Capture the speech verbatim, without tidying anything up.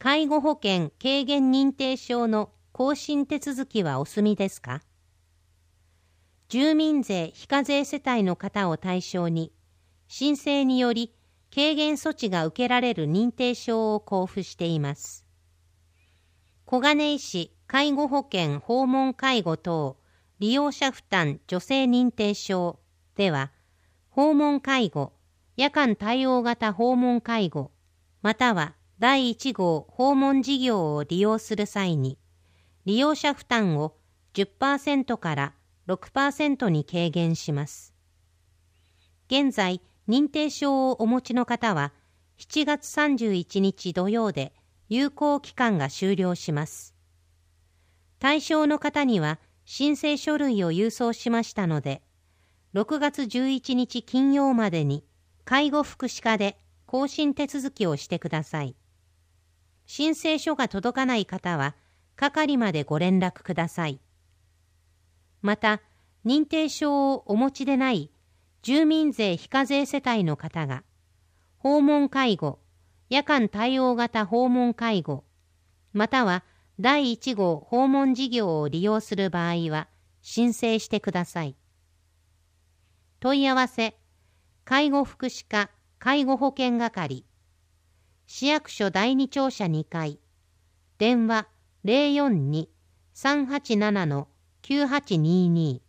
介護保険軽減認定証の更新手続きはお済みですか？住民税非課税世帯の方を対象に、申請により軽減措置が受けられる認定証を交付しています。小金井市介護保険訪問介護等利用者負担助成認定証では、訪問介護、夜間対応型訪問介護、またはだいいち号訪問事業を利用する際に、利用者負担を じゅっパーセント から ろくパーセント に軽減します。現在、認定証をお持ちの方は、しちがつさんじゅういちにち土曜で有効期間が終了します。対象の方には申請書類を郵送しましたので、ろくがつじゅういちにち金曜までに介護福祉課で更新手続きをしてください。申請書が届かない方は、係までご連絡ください。また、認定証をお持ちでない住民税非課税世帯の方が、訪問介護、夜間対応型訪問介護、またはだいいち号訪問事業を利用する場合は、申請してください。問い合わせ、介護福祉課介護保険係、市役所だいに庁舎にかい、電話 ゼロよんに さんはちなな きゅうはちにーにー